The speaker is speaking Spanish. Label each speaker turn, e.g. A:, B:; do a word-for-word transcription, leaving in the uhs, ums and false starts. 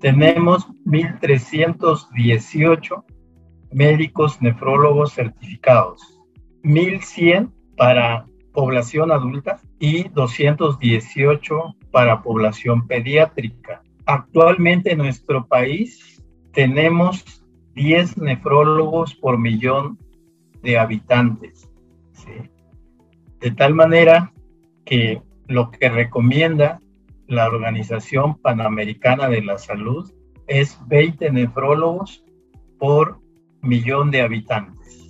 A: tenemos mil trescientos dieciocho médicos nefrólogos certificados, mil cien para población adulta y doscientos dieciocho para población pediátrica. Actualmente en nuestro país tenemos diez nefrólogos por millón de habitantes, ¿sí? De tal manera que lo que recomienda la Organización Panamericana de la Salud es veinte nefrólogos por millón de habitantes.